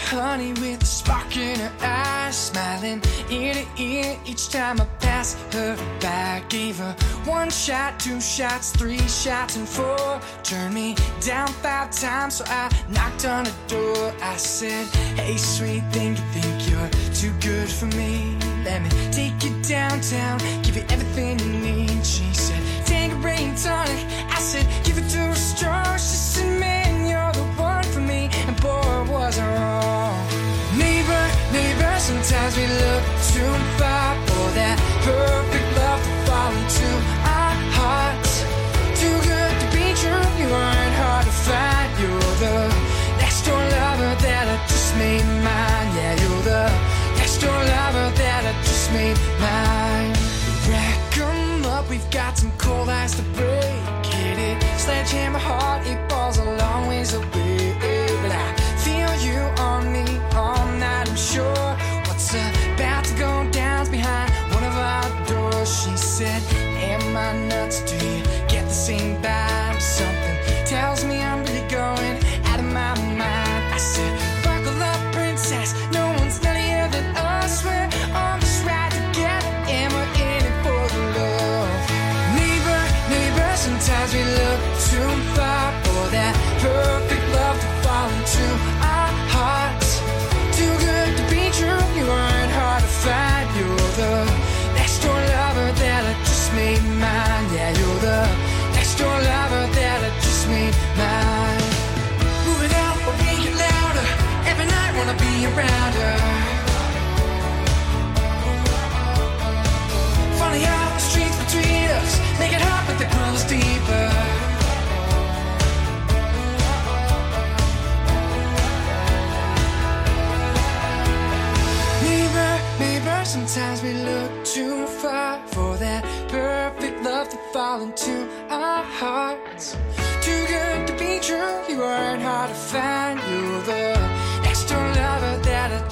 honey with a spark in her eyes, smiling ear to ear each time I pass her by. Gave her 1 shot, 2 shots, 3 shots, and 4. Turned me down 5 times, so I knocked on her door. I said, hey sweet thing, you think you're too good for me? Let me take you downtown, give you everything you need. She said, Tangerine tonic. I said, give it to her strong. She said, man, you're the one for me. And boy, was I wrong. Neighbor, neighbor, sometimes we look too far for that perfect love to fall into our hearts. Too good to be true, you aren't hard to find. You're the next door lover that I just made mine. Yeah, you're the next door lover that I just made mine. Rack 'em up, we've got some cold ice to break. Hit it, sledgehammer hard, it falls a long ways away. But I feel you on me all night, I'm sure. What's about to go down's behind one of our doors. She said, am I nuts? Do you get the same vibe? Something tells me I'm really going out of my mind. I said, buckle up, princess, no one's nuttier than us. We're on this ride together and we're in it for the love. Neighbor, neighbor, sometimes we look too far for that perfect love to fall into our hearts. Too good to be true, you aren't hard to find. You're the next door lover that I just made mine. Yeah, you're the next door lover that I just made mine. Moving out, but we get louder. Every night wanna be around her. Funny how the streets between us make it hard, but the groove is deeper. Neighbor, neighbor, sometimes we look too far for that perfect love to fall into our hearts. Too good to be true, you aren't hard to find. You're the next door lover that I